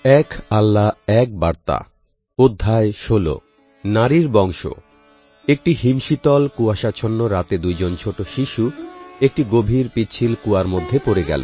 এক আল্লাহ এক বার্তা। অধ্যায় 16। নারীর বংশ। একটি হিমশীতল কুয়াশাচ্ছন্ন রাতে দুইজন ছোট শিশু একটি গভীর পিচ্ছিল কুয়ার মধ্যে পড়ে গেল।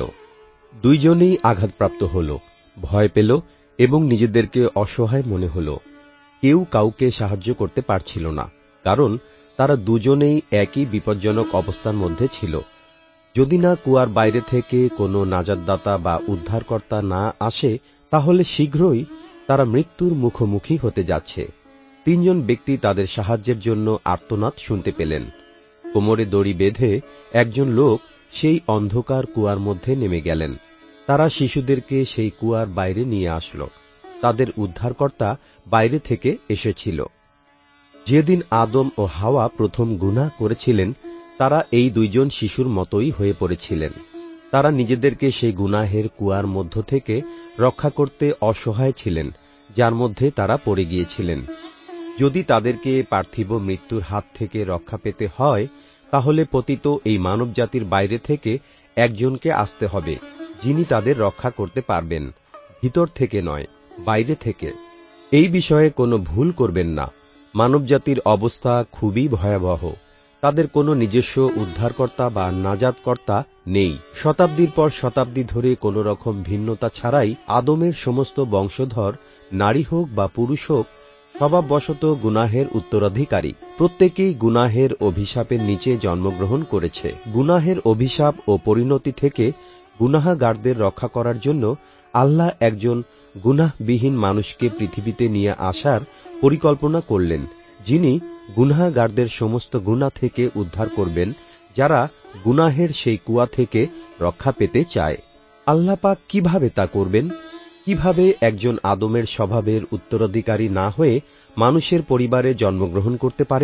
দুইজনেই আঘাতপ্রাপ্ত হল, ভয় পেল এবং নিজেদেরকে অসহায় মনে হল। কেউ কাউকে সাহায্য করতে পারছিল না, কারণ তারা দুজনেই একই বিপজ্জনক অবস্থার মধ্যে ছিল। যদি না কুয়ার বাইরে থেকে কোনো নাজাতদাতা বা উদ্ধারকর্তা না আসে, তাহলে শীঘ্রই তারা মৃত্যুর মুখোমুখি হতে যাচ্ছে। তিনজন ব্যক্তি তাদের সাহায্যের জন্য আর্তনাদ শুনতে পেলেন। কোমরে দড়ি বেঁধে একজন লোক সেই অন্ধকার কুয়ার মধ্যে নেমে গেলেন। তারা শিশুদেরকে সেই কুয়ার বাইরে নিয়ে আসলো। তাদের উদ্ধারকর্তা বাইরে থেকে এসেছিল। যেদিন আদম ও হাওয়া প্রথম গুনাহ করেছিলেন, তারা এই দুইজন শিশুর মতোই হয়ে পড়েছিলেন। তারা নিজেদেরকে সেই গুনাহের কুয়ার মধ্য থেকে রক্ষা করতে অসহায় ছিলেন, যার মধ্যে তারা পড়ে গিয়েছিলেন। যদি তাদেরকে পার্থিব মৃত্যুর হাত থেকে রক্ষা পেতে হয়, তাহলে পতিত এই মানবজাতির বাইরে থেকে একজনকে আসতে হবে, যিনি তাদের রক্ষা করতে পারবেন, ভিতর থেকে নয়, বাইরে থেকে। এই বিষয়ে কোনো ভুল করবেন না। মানবজাতির অবস্থা খুবই ভয়াবহ। তাদের কোনো নিজস্ব উদ্ধারকর্তা বা নাজাতকর্তা নেই। শতাব্দীর পর শতাব্দী ধরে কোনো রকম ভিন্নতা ছাড়াই আদমের সমস্ত বংশধর, নারী হোক বা পুরুষ হোক, স্বভাববশত গুনাহের উত্তরাধিকারী। প্রত্যেকেই গুনাহের অভিশাপের নিচে জন্মগ্রহণ করেছে। গুনাহের অভিশাপ ও পরিণতি থেকে গুনাহগারদের রক্ষা করার জন্য আল্লাহ একজন গুনাহবিহীন মানুষকে পৃথিবীতে নিয়ে আসার পরিকল্পনা করলেন, যিনি গুনাহগারদের সমস্ত গুনাহ থেকে উদ্ধার করবেন, যারা গুনাহের সেই কুয়া থেকে রক্ষা পেতে চায়। আল্লাহ পাক কিভাবে তা করবেন? কিভাবে একজন আদমের স্বভাবের উত্তরাধিকারী না হয়ে মানুষের পরিবারে জন্মগ্রহণ করতে পারে?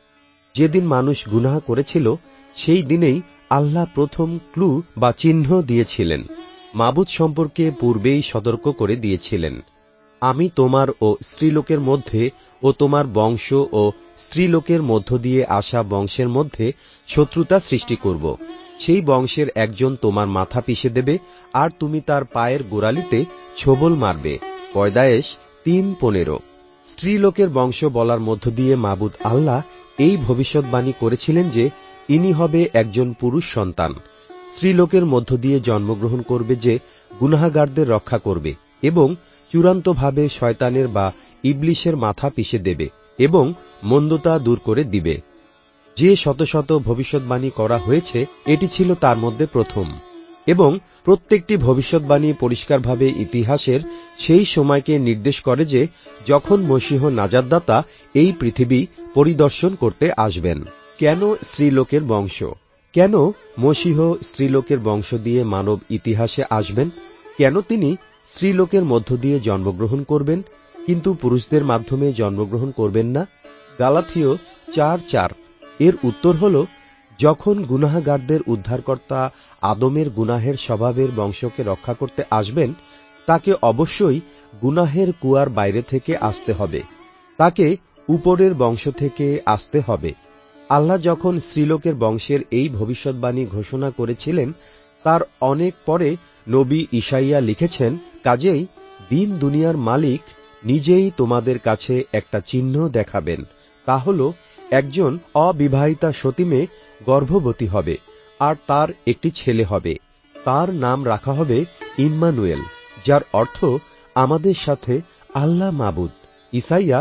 যেদিন মানুষ গুনাহ করেছিল, সেই দিনেই আল্লাহ প্রথম ক্লু বা চিহ্ন দিয়েছিলেন। মাবুদ সম্পর্কে পূর্বেই সতর্ক করে দিয়েছিলেন, আমি তোমার ও স্ত্রীলোকের মধ্যে ও তোমার বংশ ও স্ত্রীলোকের মধ্য দিয়ে আসা বংশের মধ্যে শত্রুতা সৃষ্টি করব। সেই বংশের একজন তোমার মাথা পিষে দেবে, আর তুমি তার পায়ের গোড়ালিতে ছোবল মারবে। পয়দায়েশ 3:15। স্ত্রীলোকের বংশ বলার মধ্য দিয়ে মাবুদ আল্লাহ এই ভবিষ্যৎবাণী করেছিলেন যে ইনি হবে একজন পুরুষ সন্তান, স্ত্রীলোকের মধ্য দিয়ে জন্মগ্রহণ করবে, যে গুনাহগারদের রক্ষা করবে এবং চূড়ান্তভাবে শয়তানের বা ইবলিশের মাথা পিষে দেবে এবং মন্দতা দূর করে দিবে। যে শত শত ভবিষ্যৎবাণী করা হয়েছে, এটি ছিল তার মধ্যে প্রথম। এবং প্রত্যেকটি ভবিষ্যৎবাণী পরিষ্কারভাবে ইতিহাসের সেই সময়কে নির্দেশ করে যে যখন মসীহ নাজাতদাতা এই পৃথিবী পরিদর্শন করতে আসবেন। কেন স্ত্রীলোকের বংশ? কেন মসীহ স্ত্রীলোকের বংশ দিয়ে মানব ইতিহাসে আসবেন? কেন তিনি স্ত্রীলোকের মধ্য দিয়ে জন্মগ্রহণ করবেন, কিন্তু পুরুষদের মাধ্যমে জন্মগ্রহণ করবেন না? গালাথীয় 4:4। এর উত্তর হল, যখন গুনাহগারদের উদ্ধারকর্তা আদমের গুনাহের স্বভাবের বংশকে রক্ষা করতে আসবেন, তাকে অবশ্যই গুনাহের কুয়ার বাইরে থেকে আসতে হবে। তাকে উপরের বংশ থেকে আসতে হবে। আল্লাহ যখন স্ত্রীলোকের বংশের এই ভবিষ্যৎবাণী ঘোষণা করেছিলেন, তার অনেক পরে নবী ঈশাইয়া লিখেছেন, কাজেই দিন দুনিয়ার মালিক নিজেই তোমাদের কাছে একটা চিহ্ন দেখাবেন। তা হল, একজন অবিবাহিতা সতী মেয়ে গর্ভবতী হবে, আর তার একটি ছেলে হবে। তার নাম রাখা হবে ইম্মানুয়েল, যার অর্থ আমাদের সাথে আল্লাহ মাবুদ। ঈশাইয়া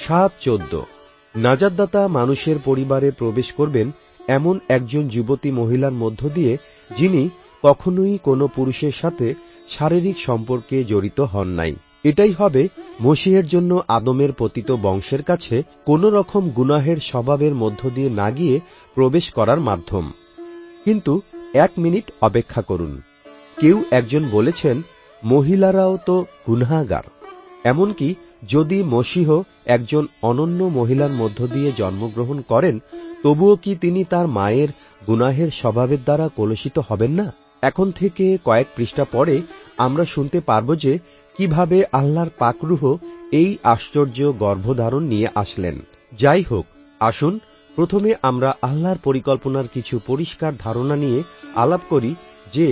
7:14। নাজাতদাতা মানুষের পরিবারে প্রবেশ করবেন এমন একজন যুবতী মহিলার মধ্য দিয়ে, যিনি কখনোই কোনো পুরুষের সাথে শারীরিক সম্পর্কে জড়িত হন নাই। এটাই হবে মসীহের জন্য আদমের পতিত বংশের কাছে কোন রকম গুনাহের স্বভাবের মধ্য দিয়ে না গিয়ে প্রবেশ করার মাধ্যম। কিন্তু 1 মিনিট অপেক্ষা করুন। কেউ একজন বলেছেন, মহিলারাও তো গুনাহগার। এমনকি যদি মসীহ একজন অনন্য মহিলার মধ্য দিয়ে জন্মগ্রহণ করেন, তবুও কি তিনি তার মায়ের গুনাহের স্বভাবের দ্বারা কলুষিত হবেন না? এখন থেকে কয়েক পৃষ্ঠা পরে আমরা শুনতে পারব যে কিভাবে আল্লাহর পাকরুহ এই আশ্চর্য গর্ভধারণ নিয়ে আসলেন। যাই হোক, আসুন প্রথমে আমরা আল্লাহর পরিকল্পনার কিছু পরিষ্কার ধারণা নিয়ে আলাপ করি, যে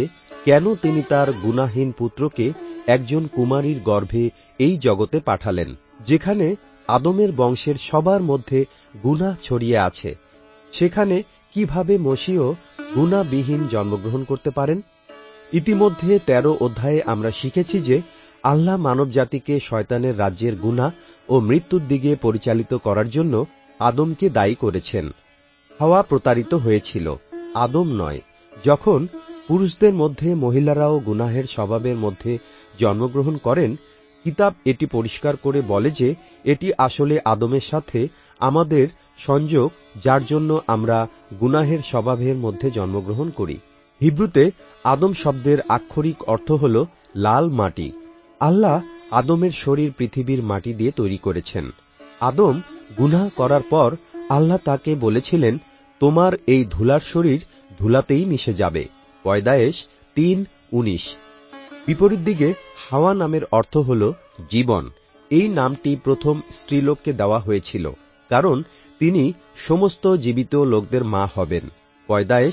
কেন তিনি তার গুনাহীন পুত্রকে একজন কুমারীর গর্ভে এই জগতে পাঠালেন, যেখানে আদমের বংশের সবার মধ্যে গুনাহ ছড়িয়ে আছে। সেখানে কিভাবে মসীহ গুনাহবিহীন জন্মগ্রহণ করতে পারেন? ইতিমধ্যে 13 অধ্যায়ে আমরা শিখেছি যে আল্লাহ মানবজাতিকে শয়তানের রাজ্যের গুনাহ ও মৃত্যুর দিকে পরিচালিত করার জন্য আদমকে দায়ী করেছেন। হাওয়া প্রতারিত হয়েছিল, আদম নয়। যখন পুরুষদের মধ্যে মহিলারাও গুনাহের স্বভাবের মধ্যে জন্মগ্রহণ করেন, কিতাব এটি পরিষ্কার করে বলে যে এটি আসলে আদমের সাথে আমাদের সংযোগ, যার জন্য আমরা গুনাহের স্বভাবের মধ্যে জন্মগ্রহণ করি। হিব্রুতে আদম শব্দের আক্ষরিক অর্থ হল লাল মাটি। আল্লাহ আদমের শরীর পৃথিবীর মাটি দিয়ে তৈরি করেছেন। আদম গুনাহ করার পর আল্লাহ তাকে বলেছিলেন, তোমার এই ধুলার শরীর ধুলাতেই মিশে যাবে। পয়দায়েশ 3:19। বিপরীত দিকে হাওয়া নামের অর্থ হল জীবন। এই নামটি প্রথম স্ত্রীলোককে দেওয়া হয়েছিল, কারণ তিনি সমস্ত জীবিত লোকদের মা হবেন। পয়দায়েশ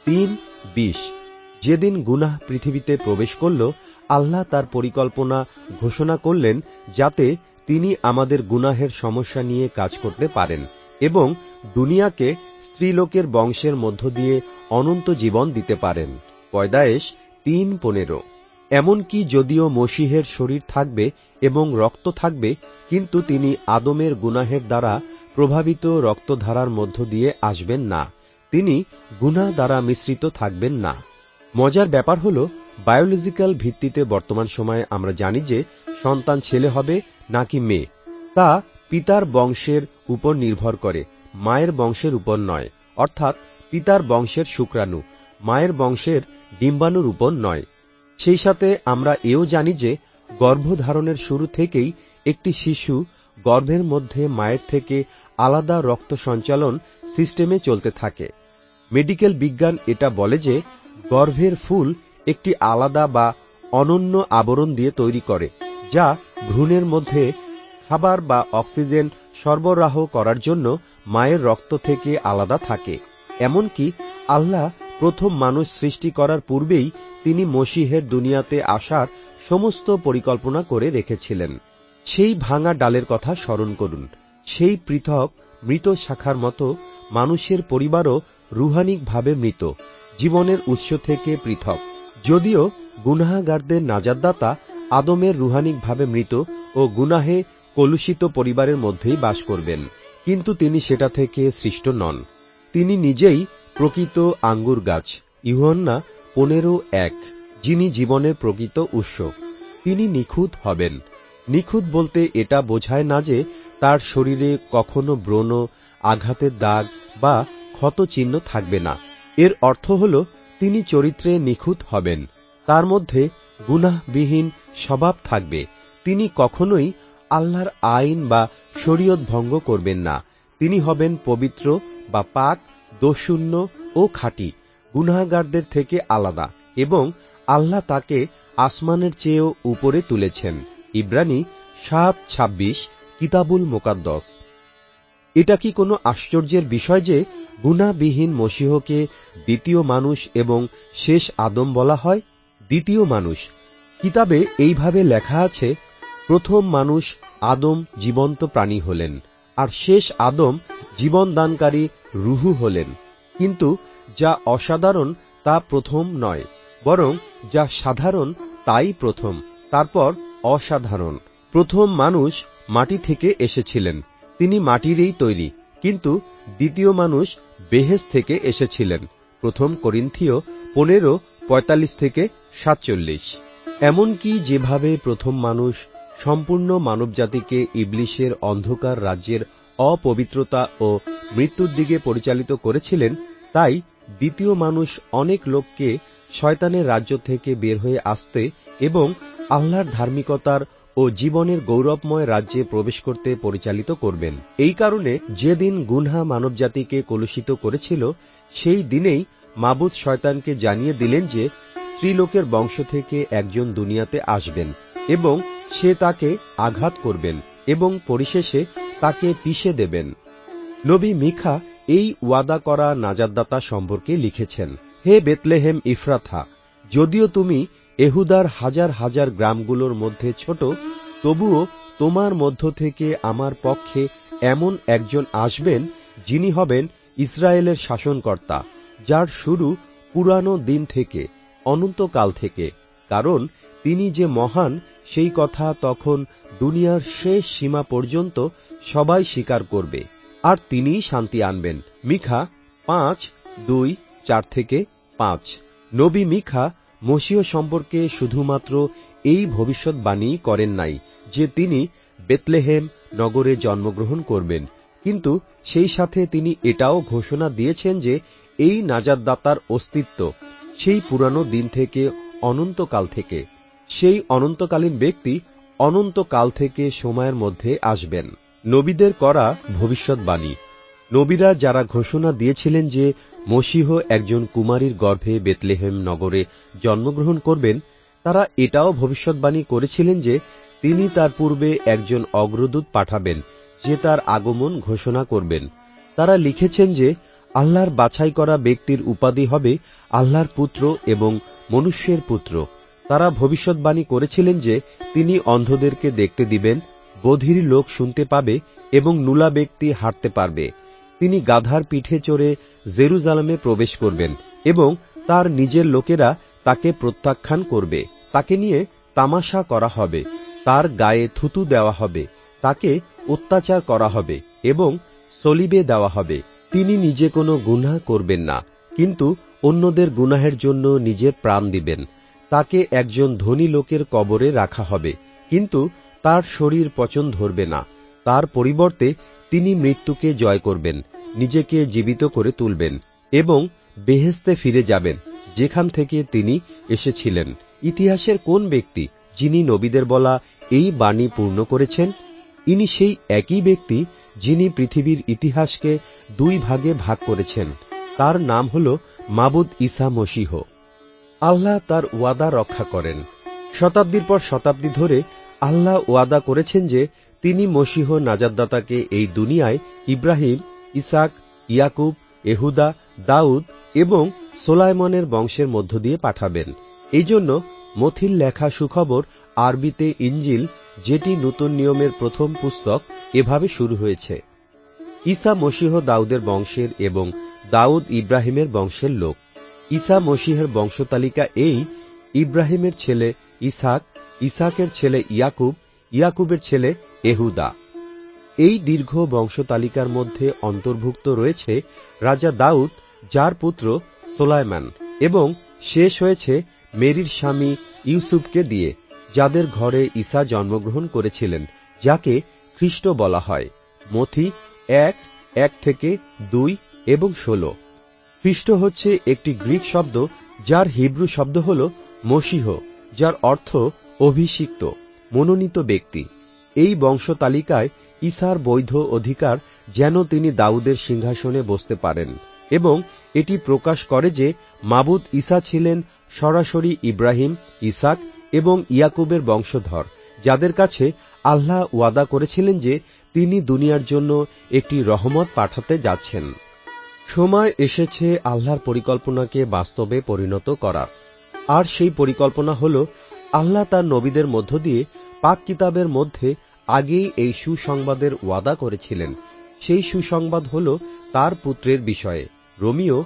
3:20। যেদিন গুনাহ পৃথিবীতে প্রবেশ করল, আল্লাহ তার পরিকল্পনা ঘোষণা করলেন যাতে তিনি আমাদের গুনাহের সমস্যা নিয়ে কাজ করতে পারেন এবং দুনিয়াকে স্ত্রীলোকের বংশের মধ্য দিয়ে অনন্ত জীবন দিতে পারেন। পয়দায়েশ 3:15। এমনকি যদিও মসীহের শরীর থাকবে এবং রক্ত থাকবে, কিন্তু তিনি আদমের গুনাহের দ্বারা প্রভাবিত রক্তধারার মধ্য দিয়ে আসবেন না। তিনি গুনাহ দ্বারা মিশ্রিত থাকবেন না। মজার ব্যাপার হল, বায়োলজিক্যাল ভিত্তিতে বর্তমান সময়ে আমরা জানি যে সন্তান ছেলে হবে নাকি মেয়ে তা পিতার বংশের উপর নির্ভর করে, মায়ের বংশের উপর নয়। অর্থাৎ পিতার বংশের শুক্রাণু মায়ের বংশের ডিম্বাণুর উপর নয়। সেই সাথে আমরা এও জানি যে গর্ভধারণের শুরু থেকেই একটি শিশু গর্ভের মধ্যে মায়ের থেকে আলাদা রক্ত সঞ্চালন সিস্টেমে চলতে থাকে। মেডিকেল বিজ্ঞান এটা বলে যে গর্ভের ফুল একটি আলাদা বা অনন্য আবরণ দিয়ে তৈরি করে, যা ভ্রূণের মধ্যে খাবার বা অক্সিজেন সরবরাহ করার জন্য মায়ের রক্ত থেকে আলাদা থাকে। এমনকি আল্লাহ প্রথম মানুষ সৃষ্টি করার পূর্বেই তিনি মসীহের দুনিয়াতে আসার সমস্ত পরিকল্পনা করে রেখেছিলেন। সেই ভাঙা ডালের কথা স্মরণ করুন। সেই পৃথক মৃত শাখার মতো মানুষের পরিবারও রুহানিকভাবে মৃত, জীবনের উৎস থেকে পৃথক। যদিও গুনাহগারদের নাজাতদাতা আদমের রুহানিকভাবে মৃত ও গুনাহে কলুষিত পরিবারের মধ্যেই বাস করবেন, কিন্তু তিনি সেটা থেকে সৃষ্ট নন। তিনি নিজেই প্রকৃত আঙ্গুর গাছ। ইউহান্না 15:1। যিনি জীবনের প্রকৃত উৎস। তিনি নিখুঁত হবেন। নিখুঁত বলতে এটা বোঝায় না যে তার শরীরে কখনো ব্রণ, আঘাতের দাগ বা ক্ষত চিহ্ন থাকবে না। এর অর্থ হল তিনি চরিত্রে নিখুঁত হবেন, তার মধ্যে গুনাহবিহীন স্বভাব থাকবে। তিনি কখনোই আল্লাহর আইন বা শরীয়ত ভঙ্গ করবেন না। তিনি হবেন পবিত্র বা পাক, দোষশূন্য ও খাঁটি, গুনাহগারদের থেকে আলাদা, এবং আল্লাহ তাকে আসমানের চেয়েও উপরে তুলেছেন। ইব্রানী 7:26, কিতাবুল মুকাদ্দাস। এটা কি কোনো আশ্চর্যের বিষয় যে গুনাহবিহীন মসীহকে দ্বিতীয় মানুষ এবং শেষ আদম বলা হয়? দ্বিতীয় মানুষ। কিতাবে এইভাবে লেখা আছে, প্রথম মানুষ আদম জীবন্ত প্রাণী হলেন, আর শেষ আদম জীবনদানকারী রুহু হলেন। কিন্তু যা অসাধারণ তা প্রথম নয়, বরং যা সাধারণ তাই প্রথম, তারপর অসাধারণ। প্রথম মানুষ মাটি থেকে এসেছিলেন, তিনি মাটিরই তৈরি, কিন্তু দ্বিতীয় মানুষ বেহেশত থেকে এসেছিলেন। প্রথম করিন্থীয় 15:45-47। এমনকি যেভাবে প্রথম মানুষ সম্পূর্ণ মানবজাতিকে ইবলিশের অন্ধকার রাজ্যের অপবিত্রতা ও মৃত্যুর দিকে পরিচালিত করেছিলেন, তাই দ্বিতীয় মানুষ অনেক লোককে শয়তানের রাজ্য থেকে বের হয়ে আসতে এবং আল্লাহর ধার্মিকতার ও জীবনের গৌরবময় রাজ্যে প্রবেশ করতে পরিচালিত করবেন। এই কারণে যেদিন গুনাহ মানবজাতিকে কলুষিত করেছিল, সেই দিনেই মাবুদ শয়তানকে জানিয়ে দিলেন যে স্ত্রীলোকের বংশ থেকে একজন দুনিয়াতে আসবেন এবং সে তাকে আঘাত করবেন এবং পরিশেষে তাকে পিষে দেবেন। নবী মিখা এই ওয়াদা করা নাজাতদাতা সম্পর্কে লিখেছেন, হে বেতলেহেম ইফরাথা, যদিও তুমি এহুদার হাজার হাজার গ্রামগুলোর মধ্যে ছোট, তবুও তোমার মধ্য থেকে আমার পক্ষে এমন একজন আসবেন, যিনি হবেন ইসরায়েলের শাসনকর্তা, যার শুরু পুরানো দিন থেকে, অনন্তকাল থেকে। কারণ তিনি যে মহান, সেই কথা তখন দুনিয়ার শেষ সীমা পর্যন্ত সবাই স্বীকার করবে, আর তিনিই শান্তি আনবেন। মিখা 5:2-4-5। নবী মিখা মসীহ সম্পর্কে শুধুমাত্র এই ভবিষ্যৎবাণী করেন নাই যে তিনি বেতলেহেম নগরে জন্মগ্রহণ করবেন, কিন্তু সেই সাথে তিনি এটাও ঘোষণা দিয়েছেন যে এই নাজাতদাতার অস্তিত্ব সেই পুরানো দিন থেকে, অনন্তকাল থেকে। সেই অনন্তকালীন ব্যক্তি অনন্তকাল থেকে সময়ের মধ্যে আসবেন। নবীদের করা ভবিষ্যৎবাণী। নবীরা যারা ঘোষণা দিয়েছিলেন যে মসীহ একজন কুমারীর গর্ভে বেতলেহেম নগরে জন্মগ্রহণ করবেন, তারা এটাও ভবিষ্যৎবাণী করেছিলেন যে তিনি তার পূর্বে একজন অগ্রদূত পাঠাবেন, যে তার আগমন ঘোষণা করবেন। তারা লিখেছেন যে আল্লাহর বাছাই করা ব্যক্তির উপাধি হবে আল্লাহর পুত্র এবং মনুষ্যের পুত্র। তারা ভবিষ্যৎবাণী করেছিলেন যে তিনি অন্ধদেরকে দেখতে দিবেন, বধির লোক শুনতে পাবে এবং নুলা ব্যক্তি হাঁটতে পারবে। তিনি গাধার পিঠে চড়ে জেরুজালেমে প্রবেশ করবেন এবং তার নিজের লোকেরা তাকে প্রত্যাখ্যান করবে। তাকে নিয়ে তামাশা করা হবে, তার গায়ে থুতু দেওয়া হবে, তাকে অত্যাচার করা হবে এবং সলিবে দেওয়া হবে। তিনি নিজে কোনো গুনাহ করবেন না, কিন্তু অন্যদের গুনাহের জন্য নিজের প্রাণ দিবেন। তাকে একজন ধনী লোকের কবরে রাখা হবে, কিন্তু তার শরীর পচন ধরবে না। তার পরিবর্তে তিনি মৃত্যুকে জয় করবেন, নিজেকে জীবিত করে তুলবেন এবং বেহেশতে ফিরে যাবেন, যেখান থেকে তিনি এসেছিলেন। ইতিহাসের কোন ব্যক্তি যিনি নবীদের বলা এই বাণী পূর্ণ করেছেন? ইনি সেই একই ব্যক্তি যিনি পৃথিবীর ইতিহাসকে দুই ভাগে ভাগ করেছেন। তার নাম হল মাবুদ ঈসা মসীহ। আল্লাহ তার ওয়াদা রক্ষা করেন। শতাব্দীর পর শতাব্দী ধরে আল্লাহ ওয়াদা করেছেন যে তিনি মসীহ নাজাতদাতাকে এই দুনিয়ায় ইব্রাহিম, ইসাক, ইয়াকুব, এহুদা, দাউদ এবং সোলাইমনের বংশের মধ্য দিয়ে পাঠাবেন। এই জন্য মথিল লেখা সুখবর, আরবিতে ইঞ্জিল, যেটি নতুন নিয়মের প্রথম পুস্তক, এভাবে শুরু হয়েছে। ঈসা মসীহ দাউদের বংশের এবং দাউদ ইব্রাহিমের বংশের লোক। ঈসা মসীহের বংশতালিকা এই: ইব্রাহিমের ছেলে ইসাক, ইসাকের ছেলে ইয়াকুব, ইয়াকুবের ছেলে এহুদা। এই দীর্ঘ বংশতালিকার মধ্যে অন্তর্ভুক্ত রয়েছে রাজা দাউদ, যার পুত্র সোলাইমান, এবং শেষ হয়েছে মেরির স্বামী ইউসুফকে দিয়ে, যাদের ঘরে ঈসা জন্মগ্রহণ করেছিলেন, যাকে খ্রিস্ট বলা হয়। মথি 1:1-2 এবং 16। খ্রিস্ট হচ্ছে একটি গ্রিক শব্দ, যার হিব্রু শব্দ হল মসীহ, যার অর্থ অভিষিক্ত, মনোনীত ব্যক্তি। এই বংশতালিকায় ঈসার বৈধ অধিকার যেন তিনি দাউদের সিংহাসনে বসতে পারেন, এবং এটি প্রকাশ করে যে মাবুদ ঈসা ছিলেন সরাসরি ইব্রাহিম, ইসাক এবং ইয়াকুবের বংশধর, যাদের কাছে আল্লাহ ওয়াদা করেছিলেন যে তিনি দুনিয়ার জন্য একটি রহমত পাঠাতে যাচ্ছেন। সময় এসেছে আল্লাহর পরিকল্পনাকে বাস্তবে পরিণত করার, আর সেই পরিকল্পনা হল আল্লাহ তার নবীদের মধ্য দিয়ে পাক কিতাবের মধ্যে আগেই এই সুসংবাদের ওয়াদা করেছিলেন। সেই সুসংবাদ হল তার পুত্রের বিষয়ে। রোমিও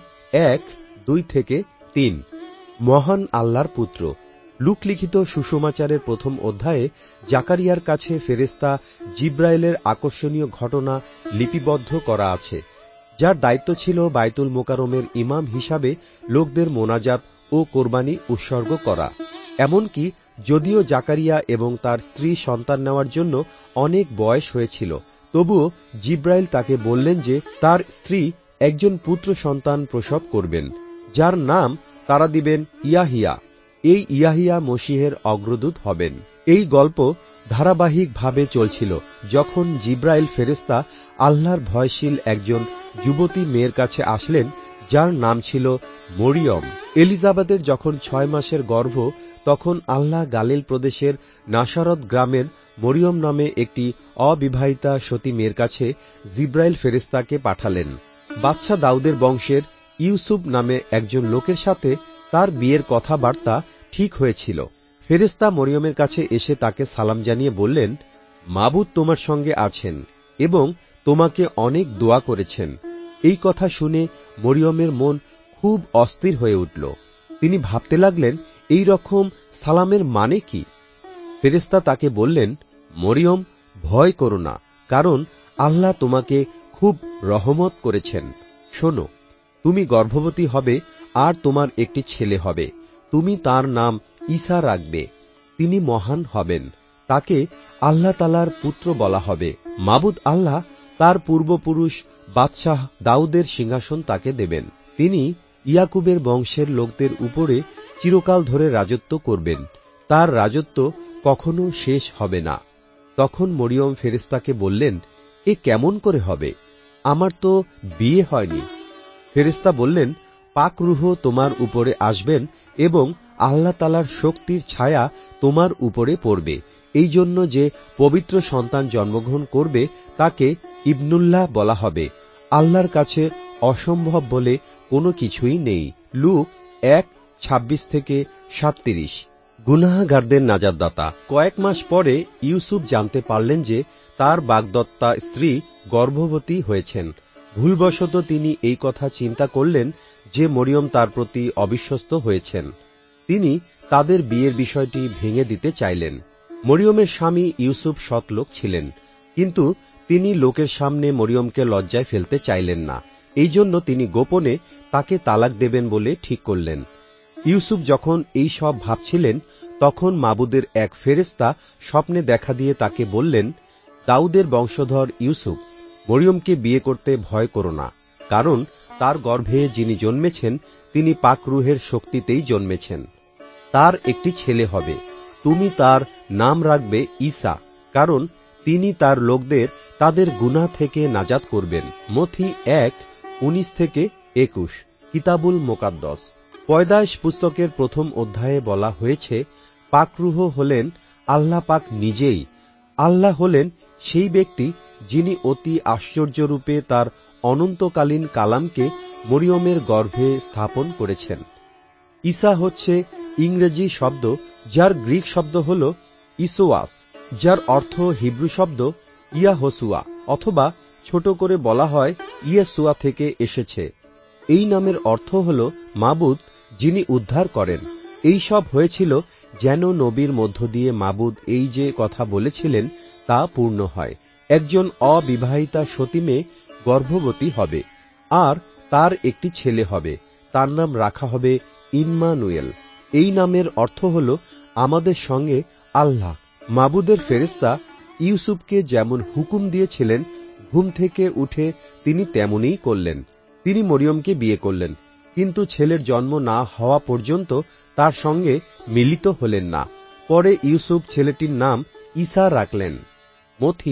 1:2-3। মহান আল্লাহর পুত্র। লুক লিখিত সুসমাচারের প্রথম অধ্যায়ে জাকারিয়ার কাছে ফেরেশতা জিব্রাইলের আকর্ষণীয় ঘটনা লিপিবদ্ধ করা আছে, যার দায়িত্ব ছিল বাইতুল মোকাররমের ইমাম হিসাবে লোকদের মোনাজাত ও কোরবানি উৎসর্গ করা। এমনকি যদিও জাকারিয়া এবং তার স্ত্রী সন্তান নেওয়ার জন্য অনেক বয়স হয়েছিল, তবুও জিব্রাইল তাকে বললেন যে তার স্ত্রী একজন পুত্র সন্তান প্রসব করবেন, যার নাম তারা দিবেন ইয়াহিয়া। এই ইয়াহিয়া মসীহের অগ্রদূত হবেন। এই গল্প ধারাবাহিকভাবে চলছিল যখন জিব্রাইল ফেরেশতা আল্লাহর ভয়শীল একজন যুবতী মেয়ের কাছে আসলেন, যার নাম ছিল মরিয়ম। এলিজাবেথের যখন 6 মাসের গর্ভ, তখন আল্লাহ গালিল প্রদেশের নাসারত গ্রামের মরিয়ম নামে একটি অবিবাহিতা সতী মেয়ের কাছে জিব্রাইল ফেরেশতাকে পাঠালেন। বাদশাহ দাউদের বংশের ইউসুফ নামে একজন লোকের সাথে তার বিয়ের কথাবার্তা ঠিক হয়েছিল। ফেরেশতা মরিয়মের কাছে এসে তাকে সালাম জানিয়ে বললেন, মাবুদ তোমার সঙ্গে আছেন এবং তোমাকে অনেক দোয়া করেছেন। এই কথা শুনে মরিয়মের মন খুব অস্থির হয়ে উঠল। তিনি ভাবতে লাগলেন, এই রকম সালামের মানে কি? ফেরেশতা তাকে বললেন, মরিয়ম, ভয় করো না, কারণ আল্লাহ তোমাকে খুব রহমত করেছেন। শোনো, তুমি গর্ভবতী হবে আর তোমার একটি ছেলে হবে। তুমি তার নাম ঈসা রাখবে। তিনি মহান হবেন। তাকে আল্লাহ তাআলার পুত্র বলা হবে। মাবুদ আল্লাহ তার পূর্বপুরুষ বাদশাহ দাউদের সিংহাসন তাকে দেবেন। তিনি ইয়াকুবের বংশের লোকদের উপরে চিরকাল ধরে রাজত্ব করবেন। তার রাজত্ব কখনো শেষ হবে না। তখন মরিয়ম ফেরেশতাকে বললেন, এ কেমন করে হবে? আমার তো বিয়ে হয়নি। ফেরেশতা বললেন, পাক রূহ তোমার উপরে আসবেন এবং আল্লাহ তাআলার শক্তির ছায়া তোমার উপরে পড়বে। এই জন্য যে পবিত্র সন্তান জন্মগ্রহণ করবে তাকে ইবনুল্লাহ বলা হবে। আল্লাহর কাছে অসম্ভব বলে কোনো কিছুই নেই। লূক 1:26-37। গুনাহগারদের নাজাতদাতা। কয়েক মাস পরে ইউসুফ জানতে পারলেন যে তার বাগদত্তা স্ত্রী গর্ভবতী হয়েছেন। ভুলবশত তিনি এই কথা চিন্তা করলেন যে মরিয়ম তার প্রতি অবিশ্বস্ত হয়েছেন। তিনি তাদের বিয়ের বিষয়টি ভেঙে দিতে চাইলেন। মরিয়মের স্বামী ইউসুফ সৎ লোক ছিলেন, কিন্তু তিনি লোকের সামনে মরিয়মকে লজ্জায় ফেলতে চাইলেন না। এই জন্য তিনি গোপনে তাকে তালাক দেবেন বলে ঠিক করলেন। ইউসুফ যখন এই সব ভাবছিলেন, তখন মাবুদের এক ফেরেশতা স্বপ্নে দেখা দিয়ে তাকে বললেন, দাউদের বংশধর ইউসুফ, মরিয়মকে বিয়ে করতে ভয় করো না, কারণ তার গর্ভে যিনি জন্মেছেন তিনি পাক রূহের শক্তিতেই জন্মেছেন। তার একটি ছেলে হবে। তুমি তার নাম রাখবে ঈসা, কারণ তিনি তার লোকদের তাদের গুনাহ থেকে নাজাত করবেন। মথি 1:19-21। কিতাবুল মোকাদ্দস। পয়দাইশ পুস্তকের প্রথম অধ্যায়ে বলা হয়েছে, পাক রূহ হলেন আল্লাহ পাক নিজেই। আল্লাহ হলেন সেই ব্যক্তি যিনি অতি আশ্চর্যরূপে তার অনন্তকালীন কালামকে মরিয়মের গর্ভে স্থাপন করেছেন। ঈসা হচ্ছে ইংরেজি শব্দ, যার গ্রিক শব্দ হল ইসোয়াস, যার অর্থ হিব্রু শব্দ ইয়াহোসুয়া, অথবা ছোট করে বলা হয় ইয়েসুয়া থেকে এসেছে। এই নামের অর্থ হল মাবুদ, যিনি উদ্ধার করেন। এই সব হয়েছিল যেন নবীর মধ্য দিয়ে মাবুদ এই যে কথা বলেছিলেন তা পূর্ণ হয়। একজন অবিবাহিতা সতী মেয়ে গর্ভবতী হবে, আর তার একটি ছেলে হবে। তার নাম রাখা হবে ইম্মানুয়েল। এই নামের অর্থ হল আমাদের সঙ্গে আল্লাহ। মাবুদের ফেরেশতা ইউসুফকে যেমন হুকুম দিয়েছিলেন, ঘুম থেকে উঠে তিনি তেমনই করলেন। তিনি মরিয়মকে বিয়ে করলেন, কিন্তু ছেলের জন্ম না হওয়া পর্যন্ত তার সঙ্গে মিলিত হলেন না। পরে ইউসুফ ছেলেটির নাম ঈসা রাখলেন। মথি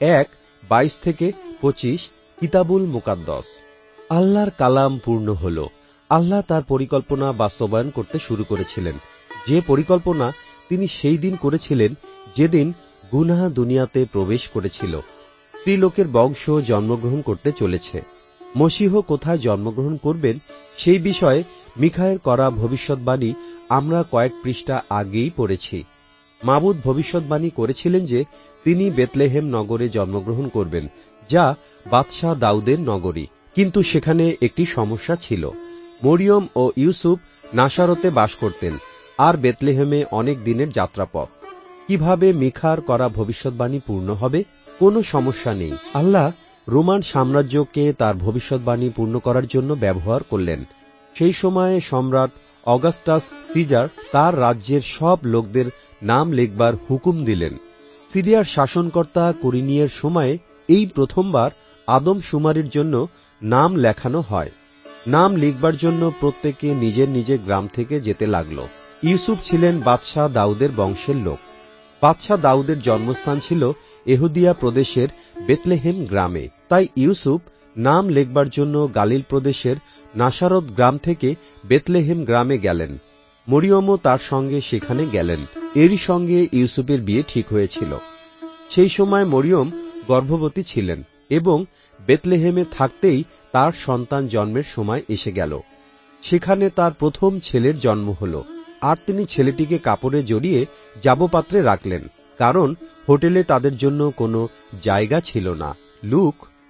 1:22-25। কিতাবুল মুকাদ্দস। আল্লাহর কালাম পূর্ণ হল। আল্লাহ তার পরিকল্পনা বাস্তবায়ন করতে শুরু করেছিলেন, যে পরিকল্পনা তিনি সেই দিন করেছিলেন যেদিন গুনাহ দুনিয়াতে প্রবেশ করেছিল। স্ত্রীলোকের বংশ জন্মগ্রহণ করতে চলেছে। মসীহ কোথায় জন্মগ্রহণ করবেন সেই বিষয়ে মিখায়ের করা ভবিষ্যৎবাণী আমরা কয়েক পৃষ্ঠা আগেই পড়েছি। মাবুদ ভবিষ্যৎবাণী করেছিলেন যে তিনি বেতলেহেম নগরে জন্মগ্রহণ করবেন, যা বাদশাহ দাউদের নগরী। কিন্তু সেখানে একটি সমস্যা ছিল। মরিয়ম ও ইউসুফ নাসারতে বাস করতেন, আর বেতলেহেমে অনেক দিনের যাত্রাপথ। কিভাবে মিখার করা ভবিষ্যৎবাণী পূর্ণ হবে? কোনো সমস্যা নেই। আল্লাহ রোমান সাম্রাজ্যকে তার ভবিষ্যৎবাণী পূর্ণ করার জন্য ব্যবহার করলেন। সেই সময়ে সম্রাট অগাস্টাস সিজার তার রাজ্যের সব লোকদের নাম লিখবার হুকুম দিলেন। সিরিয়ার শাসনকর্তা কুরিনিয়ের সময়ে এই প্রথমবার আদমশুমারির জন্য নাম লেখানো হয়। নাম লিখবার জন্য প্রত্যেকে নিজের নিজের গ্রাম থেকে যেতে লাগল। ইউসুফ ছিলেন বাদশাহ দাউদের বংশের লোক। বাদশাহ দাউদের জন্মস্থান ছিল এহুদিয়া প্রদেশের বেতলেহেম গ্রামে। তাই ইউসুফ নাম লিখবার জন্য গালিল প্রদেশের নাসারত গ্রাম থেকে বেতলেহেম গ্রামে গেলেন। মরিয়মও তার সঙ্গে সেখানে গেলেন। এরই সঙ্গে ইউসুফের বিয়ে ঠিক হয়েছিল। সেই সময় মরিয়ম গর্ভবতী ছিলেন এবং বেতলেহেমে থাকতেই তার সন্তান জন্মের সময় এসে গেল। সেখানে তার প্রথম ছেলের জন্ম হল, আর তিনি ছেলেটিকে কাপড়ে জড়িয়ে জাবপাত্রে রাখলেন, কারণ হোটেলে তাদের জন্য কোনো জায়গা ছিল না। লুক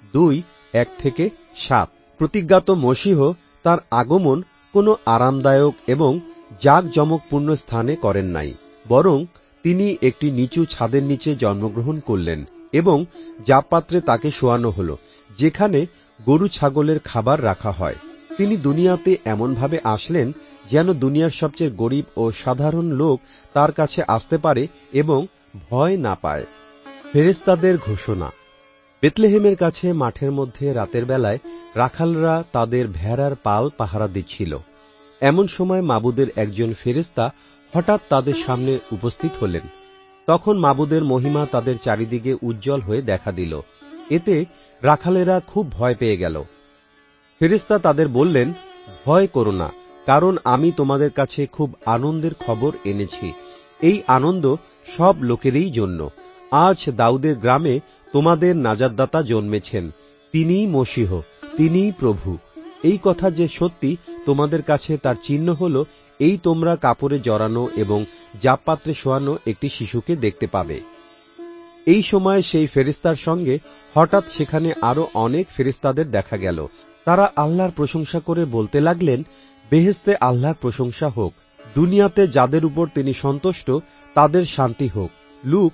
2:1-7। প্রতিজ্ঞাত মসীহ তার আগমন কোনো আরামদায়ক এবং জাঁকজমকপূর্ণ স্থানে করেন নাই, বরং তিনি একটি নিচু ছাদের নিচে জন্মগ্রহণ করলেন এবং জাবপাত্রে তাকে শোয়ানো হল, যেখানে গরু ছাগলের খাবার রাখা হয়। তিনি দুনিয়াতে এমনভাবে আসলেন যেন দুনিয়ার সবচেয়ে গরিব ও সাধারণ লোক তার কাছে আসতে পারে এবং ভয় না পায়। ফেরেশতাদের ঘোষণা। বেথলেহেমের কাছে মাঠের মধ্যে রাতের বেলায় রাখালরা তাদের ভেড়ার পাল পাহারা দিচ্ছিল। এমন সময় মাবুদের একজন ফেরেশতা হঠাৎ তাদের সামনে উপস্থিত হলেন। তখন মাবুদের মহিমা তাদের চারিদিকে উজ্জ্বল হয়ে দেখা দিল। এতে রাখালেরা খুব ভয় পেয়ে গেল। ফেরেশতা তাদের বললেন, ভয় করো না, কারণ আমি তোমাদের কাছে খুব আনন্দের খবর এনেছি। এই আনন্দ সব লোকেরই জন্য। আজ দাউদের গ্রামে তোমাদের নাজাতদাতা জন্মেছেন। তিনিই মসীহ, তিনিই প্রভু। এই কথা যে সত্যি তোমাদের কাছে তার চিহ্ন হল, এই তোমরা কাপড়ে জড়ানো এবং জাবপাত্রে শোয়ানো একটি শিশুকে দেখতে পাবে। এই সময় সেই ফেরেশতার সঙ্গে হঠাৎ সেখানে আরো অনেক ফেরেশতাদের দেখা গেল। তারা আল্লাহর প্রশংসা করে বলতে লাগলেন, বেহেশতে আল্লাহর প্রশংসা হোক, দুনিয়াতে যাদের উপর তিনি সন্তুষ্ট তাদের শান্তি হোক। লুক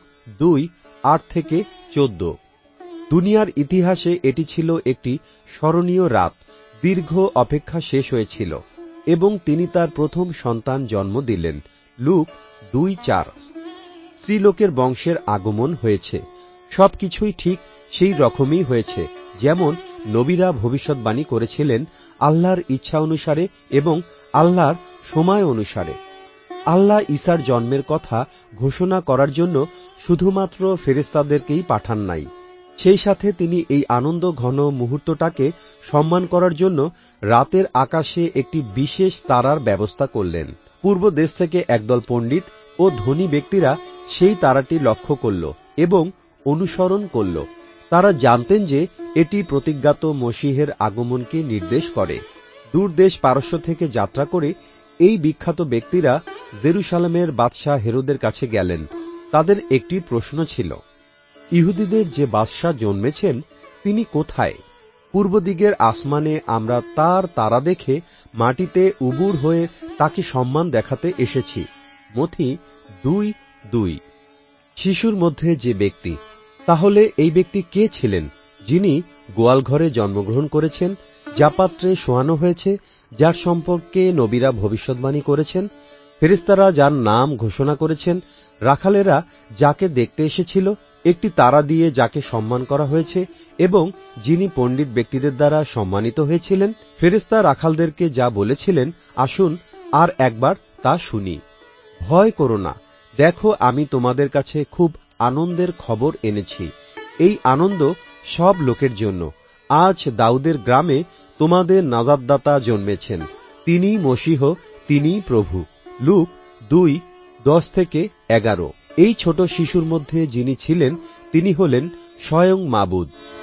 2:8-14। দুনিয়ার ইতিহাসে এটি ছিল একটি স্মরণীয় রাত। দীর্ঘ অপেক্ষা শেষ হয়েছিল এবং তিনি তার প্রথম সন্তান জন্ম দিলেন। লুক 2:4। স্ত্রীলোকের বংশের আগমন হয়েছে। সবকিছুই ঠিক সেই রকমই হয়েছে, যেমন নবীরা ভবিষ্যৎবাণী করেছিলেন, আল্লাহর ইচ্ছা অনুসারে এবং আল্লাহর সময় অনুসারে। আল্লাহ ঈসার জন্মের কথা ঘোষণা করার জন্য শুধুমাত্র ফেরেশতাদেরকেই পাঠান নাই, সেই সাথে তিনি এই আনন্দ ঘন মুহূর্তটাকে সম্মান করার জন্য রাতের আকাশে একটি বিশেষ তারার ব্যবস্থা করলেন। পূর্ব দেশ থেকে একদল পণ্ডিত ও ধনী ব্যক্তিরা সেই তারাটি লক্ষ্য করল এবং অনুসরণ করল। তারা জানতেন যে এটি প্রতিজ্ঞাত মসীহের আগমনকে নির্দেশ করে। দূর দেশ পারস্য থেকে যাত্রা করে এই বিখ্যাত ব্যক্তিরা জেরুসালেমের বাদশাহ হেরোদের কাছে গেলেন। তাদের একটি প্রশ্ন ছিল, ইহুদিদের যে বাদশাহ জন্মেছেন তিনি কোথায়? পূর্ব দিকের আসমানে আমরা তার তারা দেখে মাটিতে উবুর হয়ে তাকে সম্মান দেখাতে এসেছি। মথি 2:2। শিশুর মধ্যে যে ব্যক্তি, তাহলে এই ব্যক্তি কে ছিলেন? যিনি গোয়ালঘরে জন্মগ্রহণ করেছেন, জাপাত্রে শোয়ানো হয়েছে, যার সম্পর্কে নবীরা ভবিষ্যৎবাণী করেছেন, ফেরেশতারা যার নাম ঘোষণা করেছেন, রাখালেরা যাকে দেখতে এসেছিল, একটি তারা দিয়ে যাকে সম্মান করা হয়েছে এবং যিনি পণ্ডিত ব্যক্তিদের দ্বারা সম্মানিত হয়েছিলেন। ফেরেশতা রাখালদেরকে যা বলেছিলেন, আসুন আর একবার তা শুনি। ভয় করো না, দেখো আমি তোমাদের কাছে খুব আনন্দের খবর এনেছি। এই আনন্দ সব লোকের জন্য। আজ দাউদের গ্রামে তোমাদের নাজাতদাতা জন্মেছেন। তিনিই মসীহ, তিনিই প্রভু। লুক 2:10-11। এই ছোট শিশুর মধ্যে যিনি ছিলেন তিনি হলেন স্বয়ং মাবুদ।